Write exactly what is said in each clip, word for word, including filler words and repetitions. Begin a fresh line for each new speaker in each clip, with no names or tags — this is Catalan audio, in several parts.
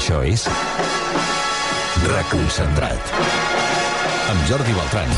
Això és Reconcentrat amb Jordi Beltran.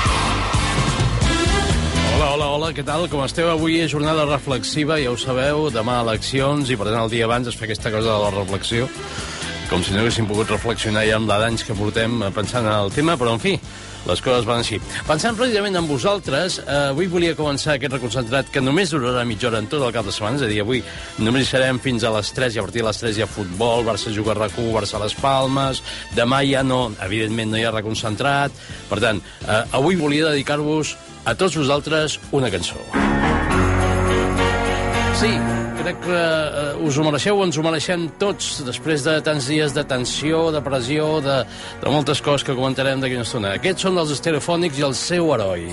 Hola, hola, hola, què tal? Com esteu? Avui és jornada reflexiva, ja ho sabeu, demà eleccions, i per tant el dia abans es fa aquesta cosa de la reflexió, com si no haguéssim pogut reflexionar ja amb d'anys que portem pensant en el tema, però en fi, les coses van així. Pensant precisament en vosaltres, eh, avui volia començar aquest reconcentrat que només durarà mitja hora en tot el cap de setmana, és a dir, avui només hi serem fins a les tres, i a partir de les tres hi ha futbol, Barça juga a RAC u, Barça a les Palmes, demà ja no, evidentment no hi ha reconcentrat, per tant, eh, avui volia dedicar-vos a tots vosaltres una cançó. Sí, crec que uh, us ho mereixeu, ens ho mereixem tots, després de tants dies de tensió, de pressió, de, de moltes coses que comentarem d'aquí una estona. Aquests són els Estereofònics i el seu heroi.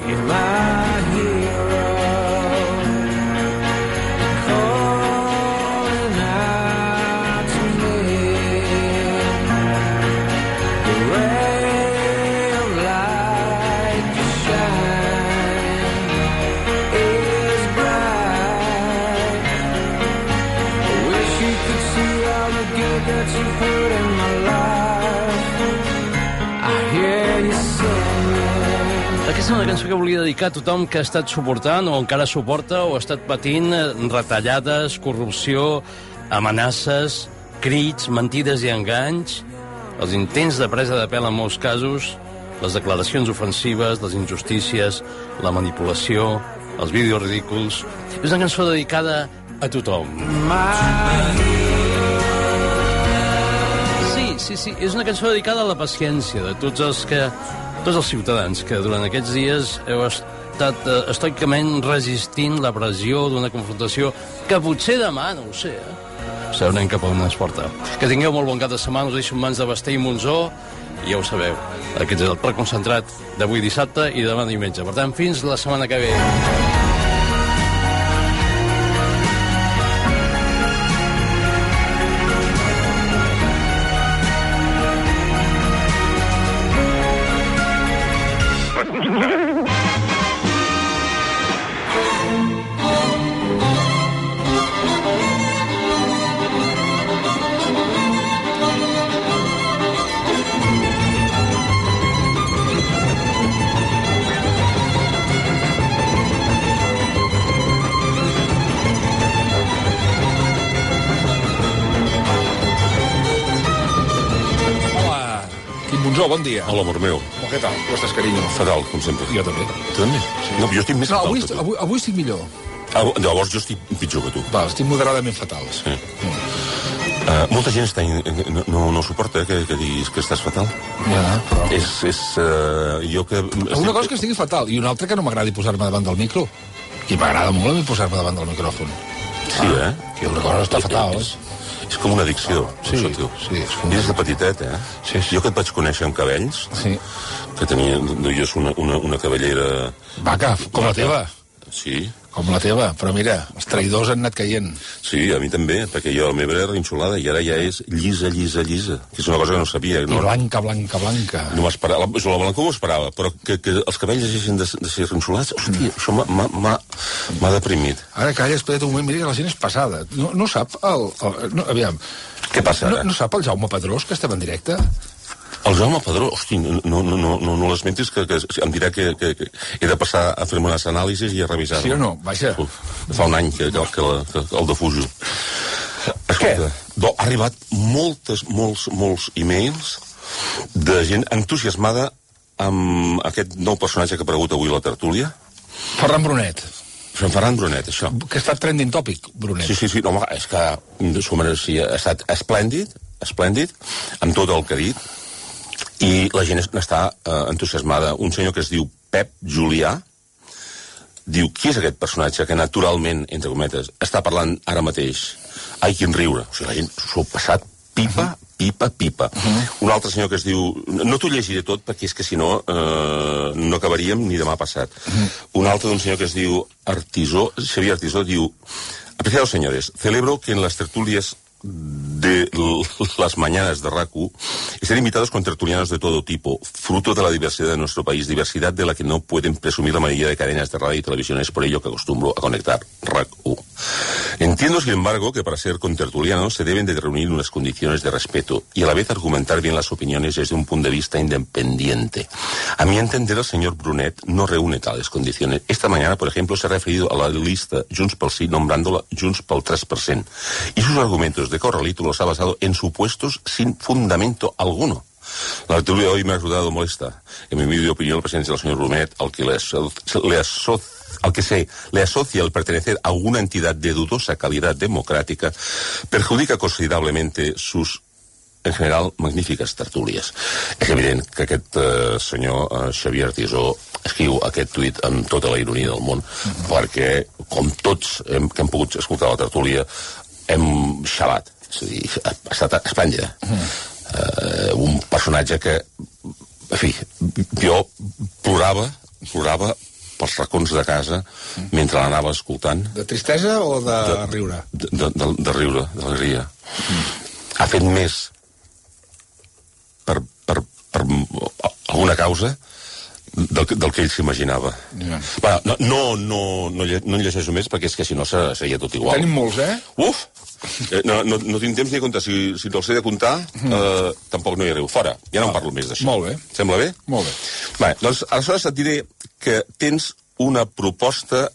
Aquesta és una cançó que volia dedicar a tothom que ha estat suportant o encara suporta o ha estat patint retallades, corrupció, amenaces, crits, mentides i enganys, els intents de presa de pèl en molts casos, les declaracions ofensives, les injustícies, la manipulació, els vídeos ridículs. És una cançó dedicada a tothom. Sí, sí, sí, és una cançó dedicada a la paciència de tots els que... tots els ciutadans que durant aquests dies heu estat eh, estoicament resistint la pressió d'una confrontació que potser demà, no ho sé, eh? Sabrem cap a on es porta. Que tingueu molt bon cap de setmana, us deixo en mans de Basté i Monzó, i ja ho sabeu, aquest és el preconcentrat d'avui dissabte i demà diumenge. Per tant, fins la setmana que ve.
Monzó, bon dia.
Hola, amor meu.
Oh, què tal? Com estàs, carinyo?
Fatal, com sempre.
Jo també.
Tu també?
Sí.
No, jo estic més
no,
fatal
avui,
que tu.
avui, avui estic millor.
Ah, llavors jo estic pitjor que tu.
Va, estic moderadament fatal.
Sí. Mm. Uh, molta gent està in... no, no, no suporta eh, que, que diguis que estàs fatal.
Ja, però...
És... és uh, jo que...
Una estic... cosa que estigui fatal i una altra que no m'agradi posar-me davant del micro. I m'agrada molt a mi posar-me davant del micròfon.
Sí,
ah,
eh?
Que una cosa està fatal,
és, és com una addicció.
Ah, sí,
això,
sí. És com...
I des de petitet, eh?
Sí, sí.
Jo que et vaig conèixer amb cabells,
sí.
que tenia... Jo és una, una, una cabellera...
Vaca, com la teva.
Sí.
Com la teva, però mira, els traïdors han anat caient.
Sí, a mi també, perquè jo la meva era rinxolada i ara ja és llisa, llisa, llisa, que és una cosa que no sabia. No,
I blanca, blanca, blanca.
No m'esperava, la, la blanca m'ho esperava, però que, que els cabells hagin de, de ser rinxolats, hòstia, mm. això m'ha deprimit.
Ara calla, espera't un moment, mira que la gent és passada. No, no sap el... el no, aviam.
Què passa ara?
No, no sap el Jaume Pedrós, que estem en directe?
El Jaume Pedró, hosti, no, no, no, no, no l'esmentis, que, que em dirà que, que, que he de passar a fer-me unes anàlisis i a revisar-ho.
Sí o no? Vaja.
Uf, fa un any que, que, que, que, que el defujo. Escolta, do, ha arribat moltes, molts, molts e-mails de gent entusiasmada amb aquest nou personatge que ha aparegut avui a la tertúlia.
Ferran Brunet.
Sant Ferran Brunet, això.
Que ha estat trending topic, Brunet.
Sí, sí, sí, no, home, és que sí, ha estat esplèndid, esplèndid, amb tot el que ha dit, i la gent n'està eh, entusiasmada. Un senyor que es diu Pep Julià diu, qui és aquest personatge que naturalment, entre cometes, està parlant ara mateix? Ai, quin riure. O sigui, la gent s'ho ha passat pipa, pipa, pipa. Uh -huh. Un altre senyor que es diu... No t'ho llegiré tot, perquè és que si no eh, no acabaríem ni demà passat. Uh -huh. Un altre d'un senyor que es diu Artisó, Xavier Artisó, diu: apreciados señores, celebro que en las tertulias de las mañanas de RAC u estén invitados con tertulianos de todo tipo, fruto de la diversidad de nuestro país, diversidad de la que no pueden presumir la mayoría de cadenas de radio y televisión. Es por ello que acostumbro a conectar RAC u. Entiendo, sin embargo, que para ser contertulianos se deben de reunir unas condiciones de respeto y a la vez argumentar bien las opiniones desde un punto de vista independiente. A mi entender, el señor Brunet no reúne tales condiciones. Esta mañana, por ejemplo, se ha referido a la lista Junts pel Sí nombrándola Junts pel tres por ciento. Y sus argumentos de corralito los ha basado en supuestos sin fundamento alguno. La tertulia de hoy me ha resultado molesta. En mi humilde opinión, la presencia del señor Brunet, al que le, aso le, aso al que se le asocia el pertenecer a alguna entidad de dudosa calidad democrática, perjudica considerablemente sus, en general, magnífiques tertúlies. És evident que aquest eh, senyor eh, Xavier Tisó escriu aquest tuit amb tota la ironia del món, mm-hmm. perquè, com tots hem, que hem pogut escoltar la tertúlia, hem xalat. És a dir, ha estat esplèndida. Mm-hmm. Uh, un personatge que, en fi, jo plorava, plorava pels racons de casa mentre l'anava escoltant.
De tristesa o de, de riure?
De, de, de, de riure, d'alegria. Mm. Ha fet més per, per, per alguna causa del, del que ell s'imaginava. Yeah. Bueno, no, no, no, no, no en llegeixo més perquè és que si no seria tot igual.
Tenim molts, eh?
Uf! Eh, no, no, no tinc temps ni a comptar. Si, si te'ls he de comptar, mm. eh, tampoc no hi arribo. Fora, ja no ah, en parlo més d'això.
Molt bé.
Sembla bé?
Molt bé.
Bé, doncs aleshores et diré que tens una proposta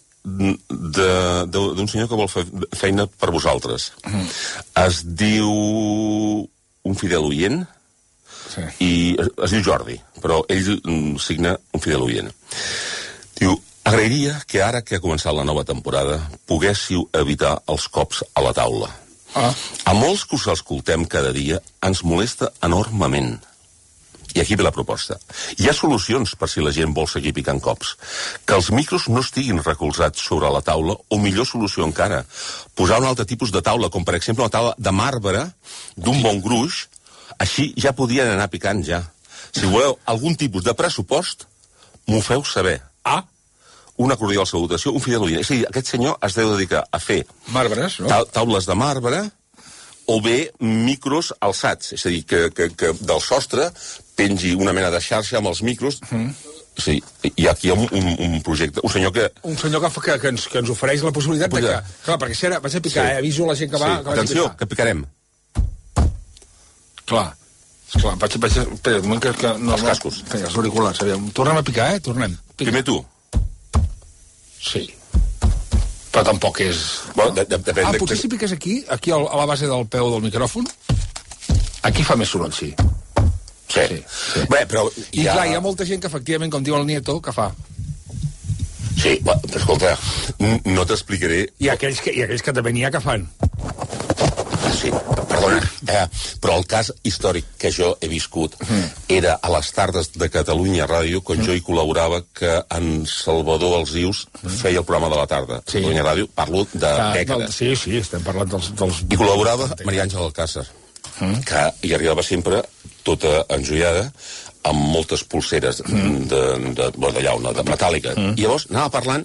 d'un senyor que vol fer feina per vosaltres. Mm. Es diu un fidel oient, sí. I es, es diu Jordi, però ell mm, signa un fidel oient. Diu, agrairia que ara que ha començat la nova temporada poguéssiu evitar els cops a la taula. Ah. A molts que us escoltem cada dia ens molesta enormement. I aquí ve la proposta. Hi ha solucions per si la gent vol seguir picant cops. Que els micros no estiguin recolzats sobre la taula, o millor solució encara, posar un altre tipus de taula, com per exemple una taula de marbre d'un bon gruix, així ja podien anar picant ja. Si voleu algun tipus de pressupost, m'ho feu saber. Ah, una cordial salutació, un fidel oient. És a dir, aquest senyor es deu dedicar a fer
marbres, no?
ta taules de marbre o bé micros alçats. És a dir, que, que, que del sostre pengi una mena de xarxa amb els micros. Mm. Sí, i aquí hi ha un, un, un projecte, un senyor que...
Un senyor que, que, que, ens, que ens ofereix la possibilitat de que... Clar, perquè si ara vaig a picar, sí. eh? Aviso la gent que va...
Sí. Que atenció, a que picarem.
Clar. Esclar, vaig, vaig, espera, un moment que... que no,
els cascos.
Vinga, els auriculars, aviam. Tornem a picar, eh? Tornem. Pica.
Primer tu.
Sí. Però tampoc és...
Bueno, de, de, depèn
ah,
de...
potser si piques aquí, aquí a la base del peu del micròfon, aquí fa més soroll, sí.
Sí. sí, sí. Bé, però...
I ja... clar, hi ha molta gent que, efectivament, com diu el Nieto, que fa...
Sí, bueno, escolta, no t'explicaré...
I aquells que, i aquells que també n'hi ha que fan.
Sí, perdona, eh, però el cas històric que jo he viscut mm. era a les tardes de Catalunya Ràdio, quan mm. jo hi col·laborava, que en Salvador Alsius mm. feia el programa de la tarda. Sí. Catalunya Ràdio, parlo de ah, dècades.
Sí, sí, estem parlant dels... dels...
I col·laborava Maria Àngela Alcázar, mm. que hi arribava sempre tota enjoiada, amb moltes pulseres mm. de, de, de, de llauna, de metàl·lica. Mm. I llavors anava parlant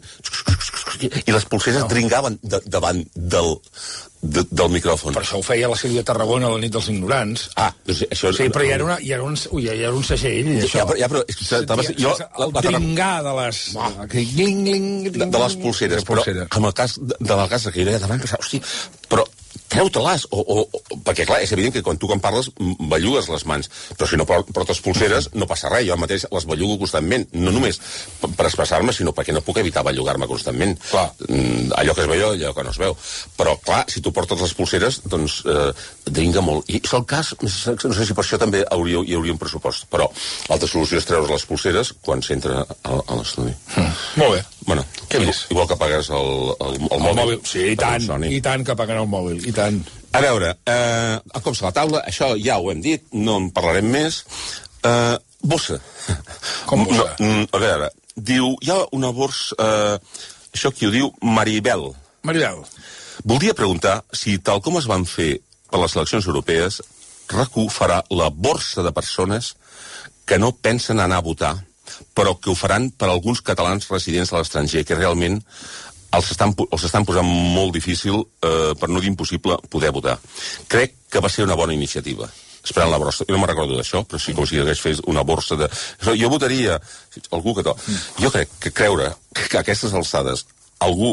i les pulseres no. dringaven de, davant del, de, del micròfon.
Per això ho feia la Sílvia Tarragona a la nit dels ignorants.
Ah, doncs això...
Sí, però hi era, una, hi era, un, ui, hi era un segell, això.
Ja, però, ja, però estava, jo,
el dringar de les...
No. Gling, gling, de, de les pulseres, però en el cas de, de la casa que hi era davant, pensava, hosti, però treu-te-les, o, o, o, perquè clar, és evident que quan tu quan parles bellugues les mans, però si no portes pulseres no passa res, jo mateix les bellugo constantment, no només per expressar-me, sinó perquè no puc evitar bellugar-me constantment. Clar. Allò que es veu, allò que no es veu. Però clar, si tu portes les pulseres, doncs eh, dringa molt. I és el cas, no sé si per això també hauria, hi hauria un pressupost, però l'altra solució és treure les pulseres quan s'entra a, a l'estudi.
Mm. Molt bé.
Bueno, què més? Igual que apagues el, el, el, el mòbil. mòbil.
Sí, i tant, i tant que apaguen el mòbil, i tant.
A veure, eh, com se la taula, això ja ho hem dit, no en parlarem més. Eh, bossa.
Com bossa?
No, a veure, diu, hi ha una borsa, eh, això qui ho diu, Maribel.
Maribel.
Voldria preguntar si, tal com es van fer per les eleccions europees, R A C u farà la borsa de persones que no pensen anar a votar, però que ho faran per a alguns catalans residents a l'estranger, que realment els estan, els estan posant molt difícil, eh, per no dir impossible, poder votar. Crec que va ser una bona iniciativa. Esperant la borsa. Jo no me'n recordo d'això, però sí com si hagués fet una borsa de... Jo votaria algú que... To... Jo crec que creure que a aquestes alçades algú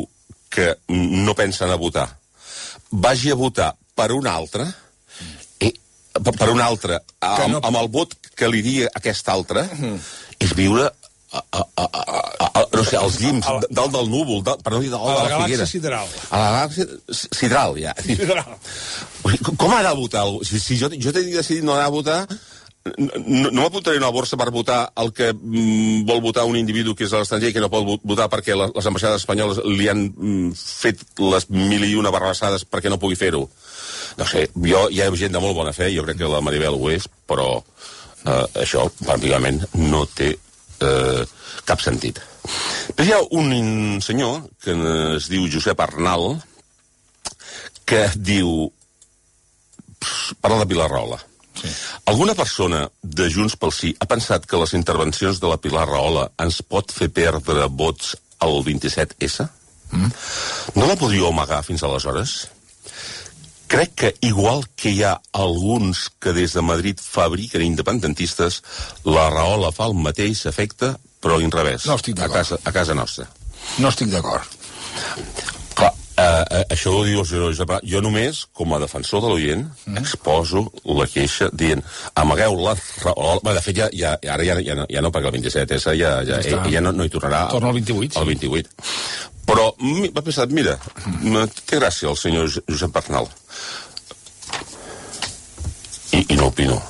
que no pensa anar a votar vagi a votar per un altre, i, per un altre, amb, no... amb el vot que li dia aquest altre, mm. és viure a, a, a, a, a, no sé, als llims, a, a, dalt del núvol, dalt, per no dir dalt de la, la figuera.
Sideral.
A la galàxia sideral. Ja. Sideral. Com ha de votar? Si, si jo, jo t'he decidit no anar a votar, no, no m'apuntaré una borsa per votar el que mm, vol votar un individu que és a l'estranger i que no pot votar perquè les, les ambaixades espanyoles li han mm, fet les mil i una barrabassades perquè no pugui fer-ho. No sé, jo, hi ha gent de molt bona fe, jo crec que la Maribel ho és, però eh, això, pràcticament, no té eh, cap sentit. Però hi ha un senyor que es diu Josep Arnal que diu, parla de Pilar Rahola. Sí. Alguna persona de Junts pel Sí ha pensat que les intervencions de la Pilar Rahola ens pot fer perdre vots al vint-i-set essa? Mm. No la podríeu amagar fins aleshores? Crec que, igual que hi ha alguns que des de Madrid fabriquen independentistes, la Rahola fa el mateix efecte, però a l'inrevés.
No estic d'acord.
A casa, a casa nostra.
No estic d'acord.
Clar, eh, això ho diu el senyor Josep. Jo només, com a defensor de l'oient, mm. exposo la queixa dient amagueu la Rahola... Bé, de fet, ja, ja, ara ja, ja, no, ja no, perquè el vint-i-set essa ja, ja, ja, ja no, no hi tornarà.
Torna al vint-i-vuit.
Al vint-i-vuit. Però m'ha pensat, mira, té gràcia el senyor Josep Arnal. I, i no opino.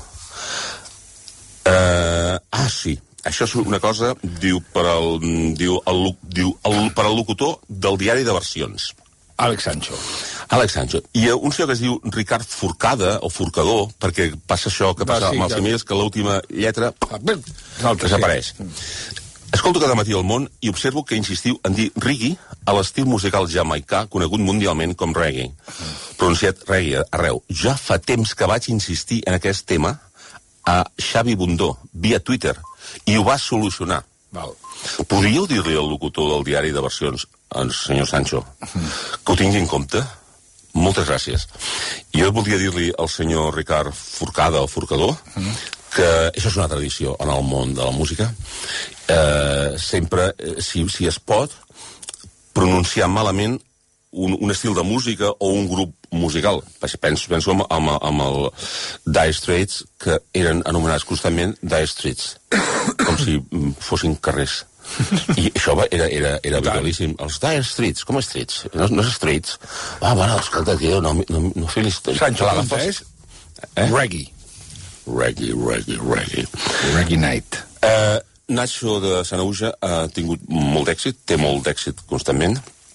Uh, ah, sí. Això és una cosa, diu, per al, diu, el, diu el, per al locutor del diari de versions.
Àlex Sancho.
Àlex Sancho. I un senyor que es diu Ricard Forcada, o Forcador, perquè passa això que passa Va, sí, amb els ja. emails, que l'última lletra desapareix. Sí. Escolto cada matí El Món i observo que insistiu en dir reggae a l'estil musical jamaicà conegut mundialment com reggae. Pronunciat reggae arreu. Ja fa temps que vaig insistir en aquest tema a Xavi Bundó, via Twitter, i ho va solucionar.
Val.
Podríeu dir-li al locutor del diari de versions, el senyor Sancho, que ho tingui en compte? Moltes gràcies. Jo voldria dir-li al senyor Ricard Forcada o Forcador que això és una tradició en el món de la música. Eh, sempre, eh, si, si es pot, pronunciar malament un, un estil de música o un grup musical. Penso, penso amb, amb, amb el Dire Straits, que eren anomenats constantment Dire Streets, com si fossin carrers. I això era, era, era habitualíssim. Els Dire Streets, com Streets? No, no és Streets. Ah, bueno, escolta, tio, no, no, no fes l'història.
Sancho, l'agafes? Eh? Reggae.
Reggae, reggae, reggae.
Reggae Night.
Uh, Nacho de Sanaüja ha tingut molt d'èxit, té molt d'èxit constantment,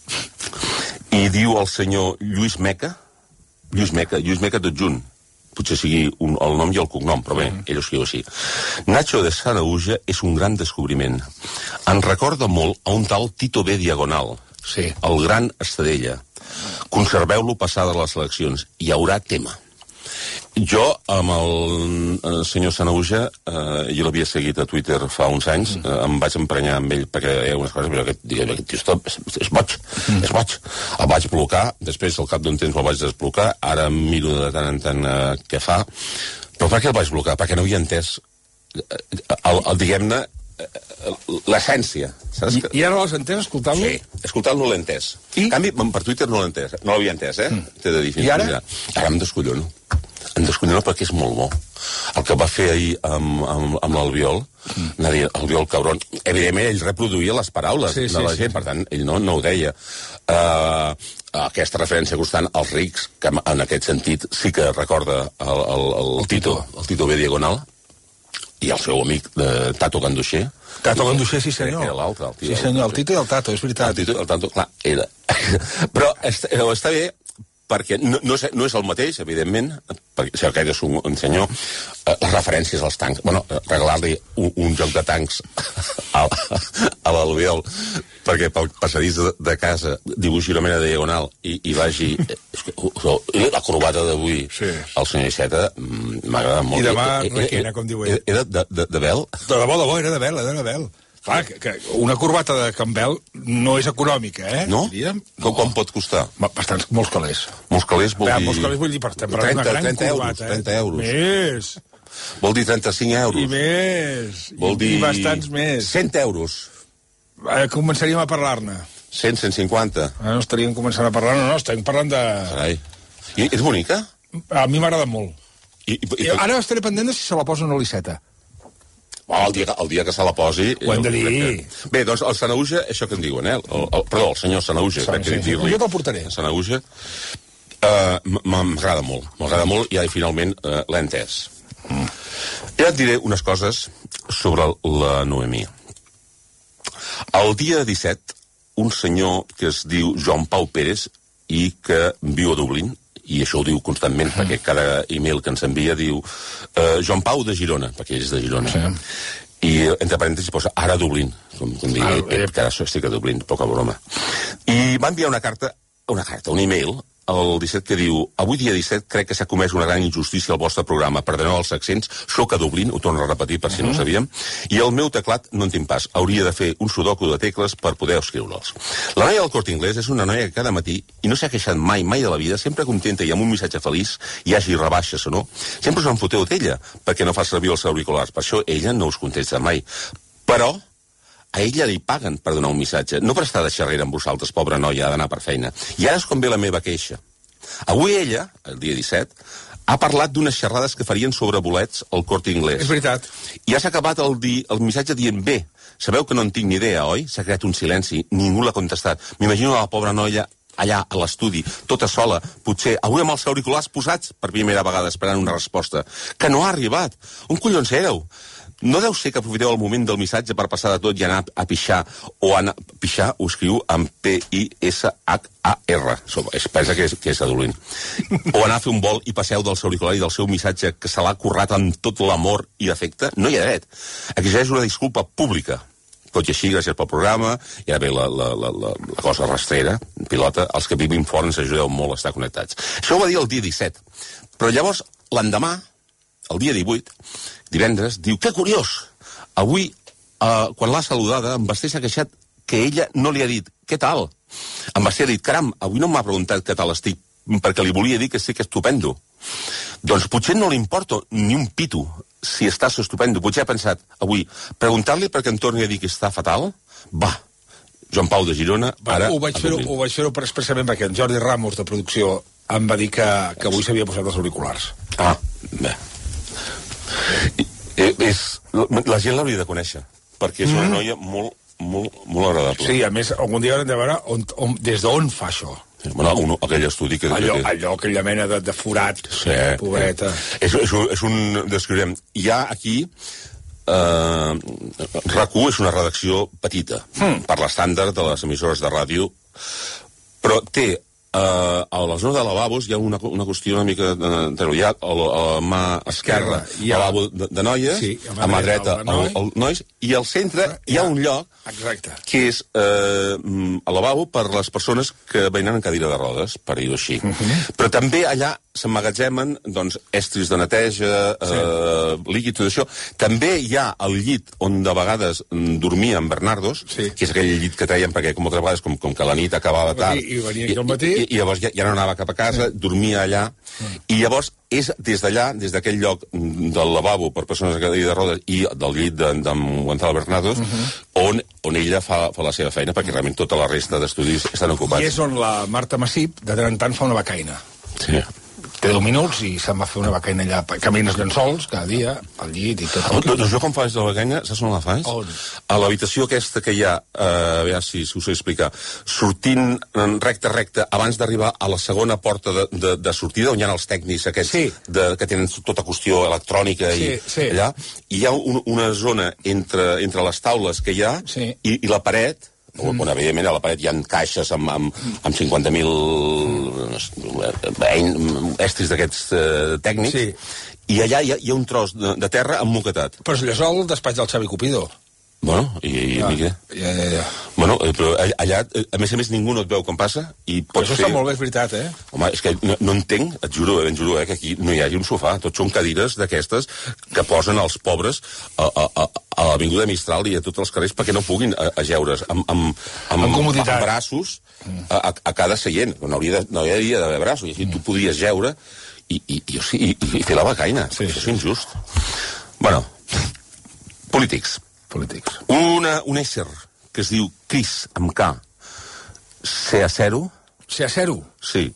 i diu el senyor Lluís Meca, Lluís Meca, Lluís Meca tot junt, potser sigui un, el nom i el cognom, però bé, ell ho escriu així. Nacho de Sanaüja és un gran descobriment. Em recorda molt a un tal Tito B. Diagonal,
sí.
El gran Estadella. Conserveu-lo passades les eleccions. Hi haurà tema. Jo, amb el, el senyor Sanaüja, eh, jo l'havia seguit a Twitter fa uns anys, mm. eh, em vaig emprenyar amb ell perquè deia unes coses, però aquest, aquest tio stop, és, és boig, mm. és boig. El vaig blocar, després al cap d'un temps el vaig desblocar, ara miro de tant en tant eh, què fa, però per què el vaig blocar? Perquè no havia entès, eh, el, el diguem-ne, l'essència.
I, I ara l'has entès, escoltant-lo?
Sí, escoltant-lo l'he entès. I? En canvi, per Twitter no l'he entès, no l'havia entès, eh? Mm. T'he de dir.
I ara?
Ara em descollono. Em descollono perquè és molt bo. El que va fer ahir amb, amb, amb l'Albiol, mm. l'Albiol cabron, evidentment ell reproduïa les paraules sí, de la sí, gent, sí. Per tant, ell no, no ho deia. Uh, aquesta referència constant als rics, que en aquest sentit sí que recorda el, el, el, el Tito, el Tito B. Diagonal, i el seu amic de Tato Ganduxer.
Tato Ganduxer, sí senyor.
Era l'altre, el
tio. Sí senyor, el Tito i el Tato, és veritat.
El Tito i el Tato, clar, era. Però està, està bé, perquè no, no, és, no és el mateix, evidentment, perquè si aquest és un, un senyor, eh, les referències als tancs, bueno, regalar-li un, un joc de tancs a, a l'Albiol, perquè pel passadís de, de casa dibuixi una mena de diagonal i, i vagi... Eh, la corbata d'avui, sí. El senyor Iceta, m'agrada molt.
I demà requena, com diu ell.
Era de, de, de Bel?
De debò, de bo, era de Bel, era de Bel. Clar, que, que una corbata de Campbell no és econòmica, eh?
No?
Diríem?
Com, com pot costar?
Bastants, molts calés.
Molts calés vol dir...
Molts calés vol dir per, per trenta, una gran
trenta
corbata.
Euros, trenta euros.
Més.
Vol dir trenta-cinc euros.
I més.
Vol dir...
I bastants més.
cent euros.
Eh, començaríem a parlar-ne.
cent, cent cinquanta.
No estaríem començant a parlar, no, no, estem parlant de...
Carai. I és bonica?
A mi m'agrada molt.
I, i, i,
I ara estaré pendent de si se la posa o no l'Iceta.
Oh, el, dia, el dia que se la posi...
Ho hem de dir.
Que... Bé, doncs el Sanauja, això que en diuen, eh? El, el, perdó, el senyor Sanauja,
Sí,
crec que
sí.
dir-li.
Jo te'l portaré.
Sanauja. Uh, m'agrada molt, m'agrada molt, i ja finalment uh, l'he entès. Mm. Ja et diré unes coses sobre la Noemí. El dia disset, un senyor que es diu Joan Pau Pérez i que viu a Dublín, i això ho diu constantment, mm. perquè cada e-mail que ens envia diu uh, Joan Pau de Girona, perquè ell és de Girona. Sí. I entre parèntesis posa ara a Dublín, com, com digui, ah, eh, que ara estic a Dublín, poca broma. I va enviar una carta, una carta, un e-mail, el disset que diu: avui dia disset crec que s'ha comès una gran injustícia al vostre programa. Perdoneu els accents, soc a Dublín, ho torno a repetir per si uh -huh. no ho sabíem, i el meu teclat no en tinc pas. Hauria de fer un sudoku de tecles per poder escriure'ls. La noia del Corte Inglés és una noia que cada matí, i no s'ha queixat mai, mai de la vida, sempre contenta i amb un missatge feliç, hi hagi rebaixes o no, sempre us en foteu d'ella, perquè no fa servir els auriculars. Per això ella no us contesta mai. Però a ella li paguen per donar un missatge, no per estar de xerrera amb vosaltres, pobra noia, ha d'anar per feina. I ara és com ve la meva queixa. Avui ella, el dia disset, ha parlat d'unes xerrades que farien sobre bolets al Corte Inglés.
És veritat.
I has acabat el, di, el missatge dient: bé, sabeu que no en tinc ni idea, oi? S'ha creat un silenci, ningú l'ha contestat. M'imagino la pobra noia allà a l'estudi, tota sola, potser avui amb els auriculars posats per primera vegada esperant una resposta, que no ha arribat. On collons éreu? No deu ser que aprofiteu el moment del missatge per passar de tot i anar a pixar, o anar a pixar, ho escriu amb P I S H A R, es pensa que és, que és a Dublín, o anar a fer un vol i passeu del seu auricular i del seu missatge que se l'ha currat amb tot l'amor i afecte. No hi ha dret. Exigeix una disculpa pública. Tot i així, gràcies pel programa, i ara ve la, la, la, la, la cosa rastrera, pilota, els que vivim fora ens ajudeu molt a estar connectats. Això ho va dir el dia disset, però llavors, l'endemà, el dia divuit, divendres, diu: que curiós, avui, eh, quan l'ha saludada, en Basté s'ha queixat que ella no li ha dit què tal. En Basté ha dit: caram, avui no m'ha preguntat què tal estic, perquè li volia dir que sí que estupendo. Doncs potser no li importa ni un pito si estàs estupendo. Potser ha pensat avui, preguntar-li perquè em torni a dir que està fatal? Va, Joan Pau de Girona, ara...
Ho vaig fer-ho ho vaig fer per expressament perquè en Jordi Ramos, de producció, em va dir que, que avui s'havia posat els auriculars.
Ah, bé. I, és, la gent l'hauria de conèixer, perquè és una noia molt, molt, molt agradable.
Sí, a més, algun dia haurem de veure on, on, des d'on fa això.
Sí, bueno, un, aquell estudi que...
Allò,
que
allò aquella mena de, de forat,
sí,
pobreta.
És, és, un, és un... descriurem. Hi ha aquí... Eh, RAC u és una redacció petita, hmm. per l'estàndard de les emissores de ràdio, però té... Uh, a la zona de lavabos hi ha una, una qüestió una mica de, hi ha a la, a la mà esquerra hi ha lavabo de, de noies, sí, a, a mà dreta el, el, el nois, i al centre hi ha un lloc
exacte.
Que és uh, el lavabo per les persones que venen en cadira de rodes, per dir-ho així. Uh -huh. Però també allà s'emmagatzemen doncs, estris de neteja, sí. uh, líquid, tot això. També hi ha el llit on de vegades dormia en Bernardos, sí. que és aquell llit que treien perquè com altres vegades, com, com que la nit acabava tard,
i, i venia aquí al matí,
i, i llavors ja, ja no anava cap a casa, sí. dormia allà, sí. i llavors és des d'allà, des d'aquell lloc del lavabo per persones que de rodes i del llit d'en de, de Gonzalo Bernardos, uh -huh. on, on ella fa, fa la seva feina, perquè realment tota la resta d'estudis estan ocupats.
I és on la Marta Massip, de tant en tant, fa una becaina.
Sí.
Té deu minuts i se'n va fer una becaina allà, camines llençols cada dia, al llit i tot.
Oh, doncs jo com faig la becaina, saps on la faig?
On?
A l'habitació aquesta que hi ha, eh, a veure si, si us ho sé explicar, sortint recte, recte, abans d'arribar a la segona porta de, de, de sortida, on hi ha els tècnics aquests sí. de, que tenen tota qüestió electrònica sí, i
sí.
allà, i hi ha un, una zona entre, entre les taules que hi ha
sí.
i, i la paret, Mm. on evidentment a la paret hi ha caixes amb, amb, amb cinquanta mil mm. estris d'aquests eh, tècnics, sí. i allà hi ha, hi ha un tros de, de terra emmoquetat.
Però és allò el despatx del Xavi Cupido.
Bueno, i, i
ja,
a mi què?
Ja, ja, ja.
Bueno, però allà, a més a més, ningú no et veu com passa i pots
això
fer...
està molt bé, és veritat, eh?
Home, és que no, no entenc, et juro, eh, et juro, eh, que aquí no hi hagi un sofà. Tots són cadires d'aquestes que posen els pobres a, a, a, a l'Avinguda Mistral i a tots els carrers perquè no puguin ajeure's amb, amb, amb, amb, amb braços a, a, a cada seient. No hauria de, no hauria d'haver braços, i així tu podries jeure i, i, i, i, i fer la becaina. Sí, això és injust. Bueno, polítics.
Polítics.
Una, un ésser que es diu Cris, amb K, C A zero.
C A zero?
Sí.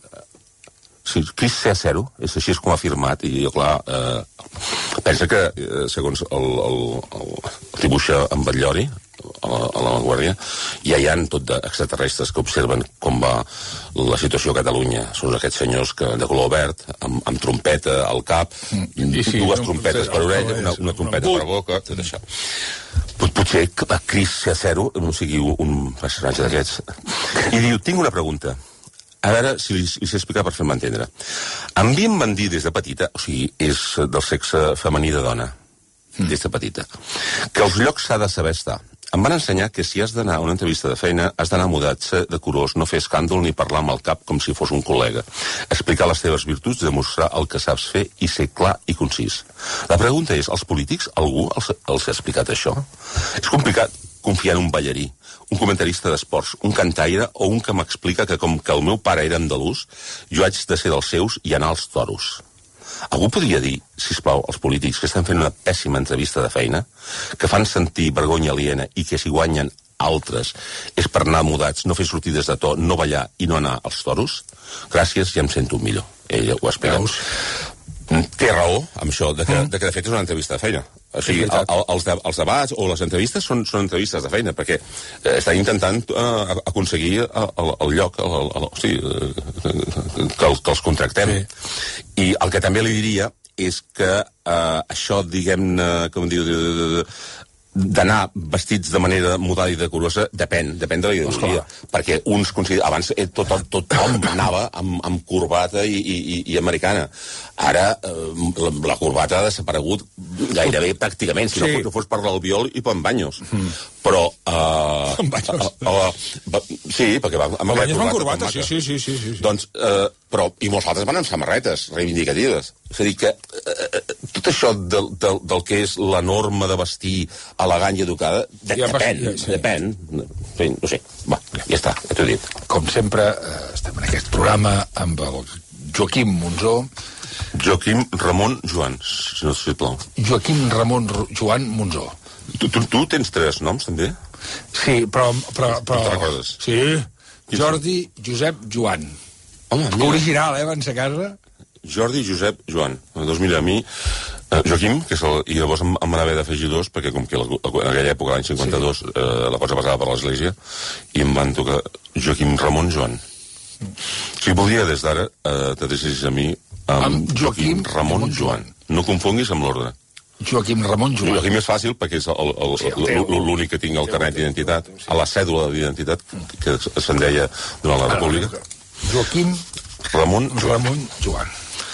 Sí, Chris C A zero, és així com ha afirmat, i jo, clar, eh, pensa que, eh, segons el, el, el, el dibuixa en Batllori, a la, a la Vanguardia, ja hi ha tot d'extraterrestres que observen com va la situació a Catalunya. Són aquests senyors que, de color verd, amb, amb trompeta al cap, mm, sí, dues trompetes per orella, una, una trompeta per boca, tot això. Pot, potser que Chris C A zero no sigui un personatge d'aquests. I diu, tinc una pregunta. A veure si li, li sé explicar per fer-me entendre. A mi em van dir des de petita, o sigui, és del sexe femení de dona, mm. des de petita, que als llocs s'ha de saber estar. Em van ensenyar que si has d'anar a una entrevista de feina has d'anar mudat-se de curós, no fer escàndol ni parlar amb el cap com si fos un col·lega. Explicar les teves virtuts, demostrar el que saps fer i ser clar i concís. La pregunta és, als polítics algú els, els ha explicat això? És complicat confiar en un ballarí, un comentarista d'esports, un cantaire o un que m'explica que com que el meu pare era andalús, jo haig de ser dels seus i anar als toros. Algú podria dir, sisplau, als polítics que estan fent una pèssima entrevista de feina, que fan sentir vergonya aliena i que si guanyen altres és per anar mudats, no fer sortides de to, no ballar i no anar als toros? Gràcies, ja em sento millor. Ella ho ha explicat. Té raó amb això, de que, mm. de que de fet és una entrevista de feina. O sigui, el, el, els, de, els debats o les entrevistes són, són entrevistes de feina, perquè eh, estan intentant eh, aconseguir el, el, el lloc, el, el, el, o sigui, eh, que, els, que els contractem. Sí. I el que també li diria és que eh, això, diguem-ne, com diu, de, de, de, d'anar vestits de manera mudada i decorosa depèn, depèn de la ideologia. Perquè uns consideren... Abans eh, tot, tothom anava amb, amb corbata i, i, i americana. Ara eh, la, la corbata ha desaparegut gairebé pràcticament, si sí. no fos per l'albiol i per en Banyos. Mm. Però... Uh, en Banyos? Uh, uh, uh, sí, perquè van...
En Banyos van corbata, sí, sí, sí, sí, sí.
Doncs, uh, però... I molts altres van amb samarretes reivindicatives. És a dir, que uh, tot això del, del, del que és la norma de vestir elegant i educada, de, ja depèn, ja, sí. depèn. Sí, no sé, va, ja està, ja t'ho he dit.
Com sempre, eh, estem en aquest programa amb el Joaquim Monzó.
Joaquim Ramon Joan, si no sisplau.
Joaquim Ramon Joan Monzó.
Tu, tu, tu tens tres noms, també?
Sí, però... però, però
no te'n recordes?
Sí, Jordi Josep Joan.
Home, mira.
Original, eh, abans a casa.
Jordi Josep Joan. Doncs mira, a mi... Uh, Joaquim, que és el, i llavors em, em van haver d'afegir dos, perquè com que la, en aquella època, l'any cinquanta-dos, sí. uh, la cosa passava per l'església, i em van tocar Joaquim Ramon Joan. Mm. O sigui, voldria des d'ara uh, t'adrecis a mi amb, amb Joaquim, Joaquim Ramon, Ramon Joan. Joan. No confonguis amb l'ordre.
Joaquim Ramon Joan.
Joaquim és fàcil perquè és l'únic que tinc el carnet d'identitat, a la cèdula d'identitat, que se'n deia durant la República.
Joaquim
Ramon Joan.
Ramon Joan.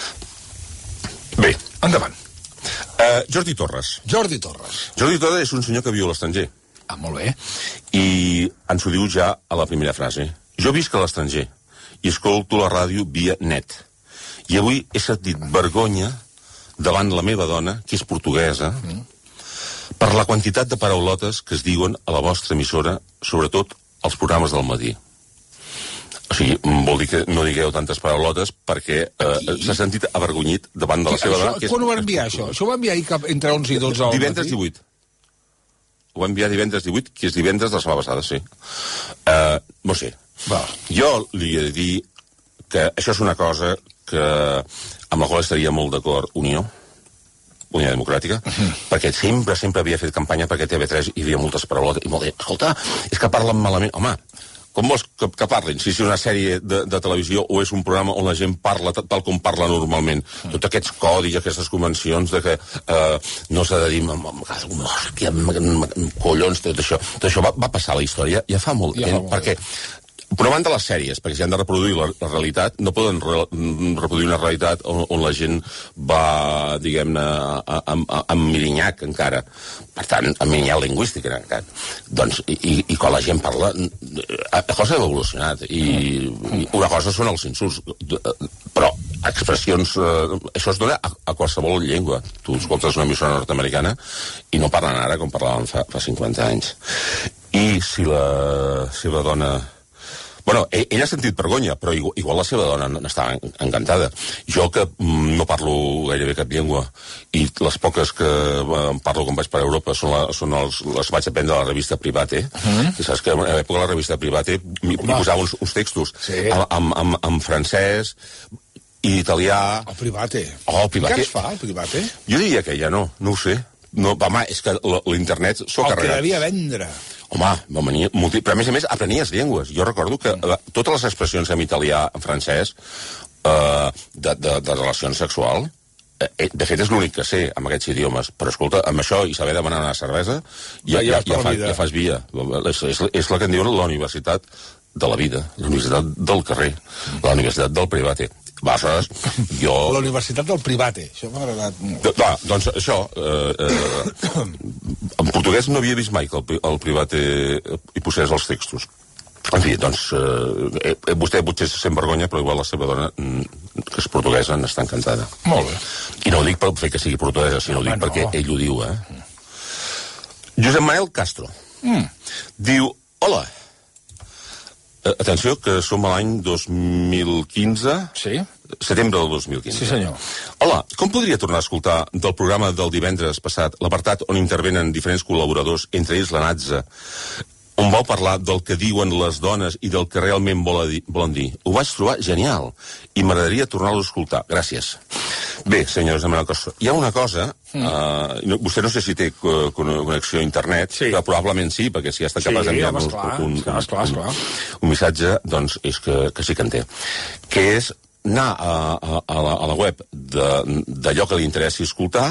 Bé.
Endavant.
Uh, Jordi Torres.
Jordi Torres.
Jordi Torres és un senyor que viu a l'estranger.
Ah, molt bé.
I ens ho diu ja a la primera frase. Jo visc a l'estranger i escolto la ràdio via net. I avui he sentit vergonya davant la meva dona, que és portuguesa, mm. per la quantitat de paraulotes que es diuen a la vostra emissora, sobretot als programes del matí. O sigui, vol dir que no digueu tantes paraulotes perquè eh, s'ha sentit avergonyit davant de la seva dona.
Quan ho va enviar, això? Això ho va enviar cap entre onze i dotze al matí?
Divendres divuit. Ho va enviar divendres divuit, que és divendres de la setmana passada, sí. Uh, no sé. Va. Jo li he de dir que això és una cosa que amb la qual estaria molt d'acord Unió, Unió Democràtica, uh -huh. perquè sempre, sempre havia fet campanya perquè T V tres hi havia moltes paraulotes, i molt de, escolta, és que parlen malament. Home, com vols que, que parlin? Si és una sèrie de, de televisió o és un programa on la gent parla tal, tal com parla normalment. Mm. Tots aquests codis, aquestes convencions de que eh, no s'ha de dir hòstia, collons, tot això. Tot això va, va passar a la història ja fa molt ja temps, fa perquè per una banda les sèries, perquè si han de reproduir la, la realitat, no poden re, reproduir una realitat on, on la gent va, diguem-ne, amb mirinyac encara. Per tant, amb mirinyac lingüístic encara. Doncs, i, i quan la gent parla, la cosa ha evolucionat. I, i una cosa són els insults, però expressions... Eh, això es dona a, a qualsevol llengua. Tu escoltes una emissora nord-americana i no parlen ara com parlaven fa, fa cinquanta anys. I si la seva dona Bueno, ell, ell ha sentit vergonya, però igual, igual la seva dona n'estava encantada. Jo, que mm, no parlo gairebé cap llengua, i les poques que eh, parlo quan vaig per Europa són, la, són els, les vaig aprendre a la revista Private. Mm. I saps que a l'època la revista Private m'hi posava uns, uns textos sí. en, en, en, en francès i italià.
El Private.
Oh, el Private.
Què es fa, el Private?
Jo diria que ja no, no ho sé. No, home, és que l'internet s'ho ha carregat.
El que devia vendre.
Home, va venir, multi... però a més a més aprenies llengües. Jo recordo que mm. totes les expressions en italià, en francès, eh, de, de, de relacions sexual, eh, de fet és l'únic que sé amb aquests idiomes, però escolta, amb això i saber demanar una cervesa, ja, ja, ja, fa, ja fas via. És, és, és la que en diuen la universitat de la vida, la universitat del carrer, la universitat del Private. Aleshores, jo...
La universitat del Private, això m'ha agradat molt.
Va, doncs això, eh, eh, en portuguès no havia vist mai que el, el Private hi posés els textos. En fi, doncs, eh, eh, vostè potser se sent vergonya, però igual la seva dona, que és portuguesa, n'està encantada.
Molt bé.
I no ho dic per fer que sigui portuguesa, sinó ho dic no. perquè ell ho diu, eh? Josep Manuel Castro mm. diu, hola, atenció, que som a l'any dos mil quinze.
Sí.
Setembre del dos mil quinze.
Sí, senyor.
Hola, com podria tornar a escoltar del programa del divendres passat l'apartat on intervenen diferents col·laboradors, entre ells la Natza, on vau parlar del que diuen les dones i del que realment volen dir? Volen dir. Ho vaig trobar genial i m'agradaria tornar-lo a escoltar. Gràcies. Bé, senyors de Manuel Castro, hi ha una cosa, mm. uh, vostè no sé si té connexió a internet, sí. però probablement sí, perquè si ja està capaç
sí,
d'enviar-nos un,
clar,
un,
clar,
un,
clar.
un missatge, doncs és que, que sí que en té. Que és anar a, a, a, la, a la web d'allò que li interessi escoltar,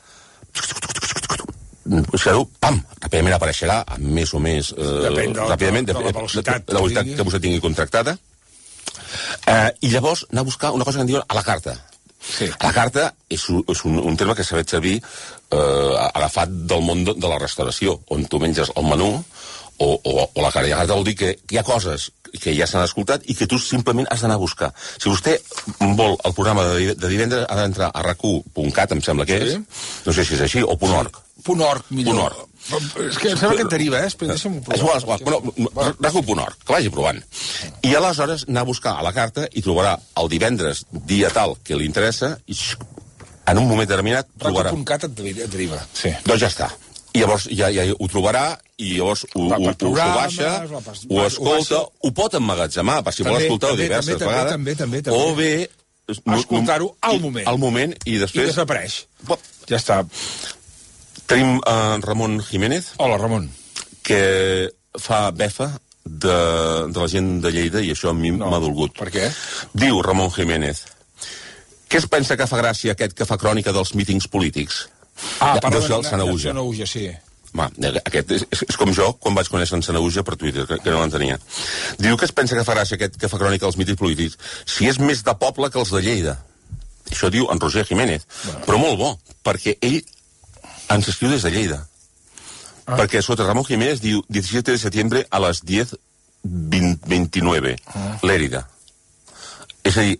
pam, ràpidament apareixerà amb més o més eh,
depèn de,
ràpidament,
de, de la velocitat,
de, de la velocitat que vostè tingui contractada, eh, i llavors anar a buscar una cosa que en diuen a la carta. Sí. La carta és, un, és un, un terme que s'ha fet servir eh, agafat del món de, de la restauració, on tu menges el menú o, o, o la carta. I la carta vol dir que hi ha coses que ja s'han escoltat i que tu simplement has d'anar a buscar. Si vostè vol el programa de, de divendres, ha d'entrar a rac u punt cat, em sembla que és, sí. no sé si és així, o punt org.
Punt org, millor.
Punt org.
És que em sembla que et deriva, eh? Deixa'm
és igual, és igual. Bueno, rac u punt org, que vagi provant. I aleshores anar a buscar a la carta i trobarà el divendres, dia tal, que li interessa, i en un moment determinat trobarà...
rac u punt cat et deriva. Sí.
Doncs ja està. I llavors ja, ja ho trobarà, i llavors ho, ho, ho, ho baixa, ho escolta, ho pot emmagatzemar, per si vol escoltar-ho diverses
també,
vegades,
també, també, també,
o bé...
escoltar-ho al moment.
Al moment, i després...
I desapareix. Ja està.
Tenim uh, Ramon Jiménez.
Hola, Ramon.
Que fa befa de, de la gent de Lleida, i això a mi no, m'ha dolgut.
Per què?
Diu Ramon Jiménez, què es pensa que fa gràcia aquest que fa crònica dels mítings polítics?
Ah, parla
de, de, de Sanaúja.
Sanaúja, sí.
Va, aquest és, és, és com jo, quan vaig conèixer en Sanaúja per Twitter, que, que no l'entenia. Diu que es pensa que fa gràcia aquest que fa crònica dels mítings polítics si és més de poble que els de Lleida. Això diu en Roger Jiménez. Bueno. Però molt bo, perquè ell ens escriu des de Lleida. Ah. Perquè sota Ramon Jiménez diu disset de setembre a les diez veintinueve. Ah. Lérida. És a dir...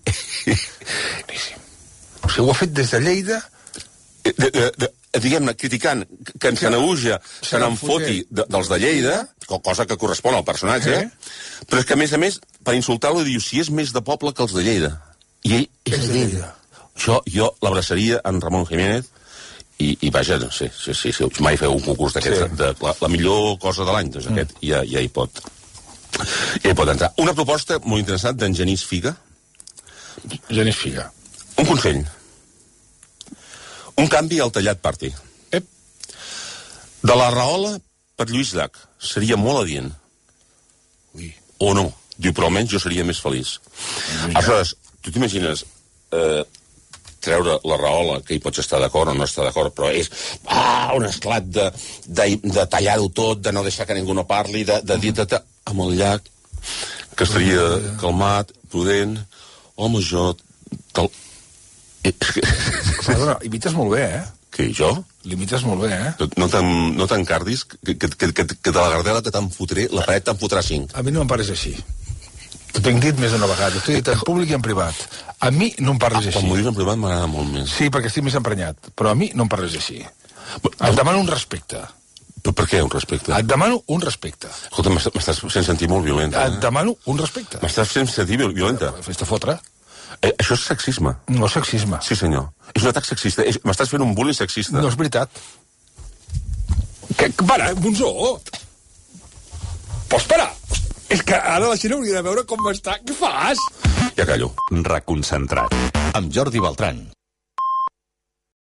o sigui, ho ha fet des de Lleida...
De, de, de, diguem-ne, criticant que en Sanaúja se n'en foti de, dels de Lleida, cosa que correspon al personatge, eh? Però és que, a més a més, per insultar-lo, diu si és més de poble que els de Lleida. I ell és, és de Lleida. Això jo l'abraçaria en Ramon Jiménez i, i vaja, no sé, sí, sí, sí, mai feu un concurs d'aquest, sí. de, la, la millor cosa de l'any, doncs mm. aquest ja, ja hi pot ja hi pot entrar. Una proposta molt interessant d'en Genís Figa.
Genís Figa.
Un consell. Un canvi al tallat party.
Ep.
De la raola per Lluís Llach. Seria molt adient.
Ui.
O no. Diu, però almenys jo seria més feliç. Ui, aleshores, tu t'imagines eh, treure la raola, que hi pots estar d'acord o no estar d'acord, però és ah, un esclat de, de, de tallar-ho tot, de no deixar que ningú no parli, de, de dir de, amb el Llach, que estaria calmat, prudent, home, jo... Tal...
Perdona, imites molt bé, eh?
Què, jo?
L'imites molt bé, eh?
No t'encardis, que, que, que, que, que de la gardela que te'n fotré, la paret te'n fotrà cinc.
A mi no em pareix així. T'ho tinc dit més d'una vegada, t'ho he dit en públic i en privat. A mi no em parles
ah,
així.
Quan m'ho dius en privat m'agrada molt més.
Sí, perquè estic més emprenyat, però a mi no em parles així. Et demano un respecte.
Però per què un respecte?
Et demano un respecte.
Escolta, m'estàs fent sentir molt violenta.
Et
Eh?
demano un respecte.
M'estàs fent sentir violenta.
Fes-te fotre.
Eh, això és sexisme.
No és sexisme.
Sí, senyor. És un atac sexista. És- M'estàs fent un bullying sexista.
No és veritat. Que, que para, Monzó! Pots parar? És que ara la gent hauria de veure com està. Què fas?
Ja callo.
Reconcentrat. Amb Jordi Beltran.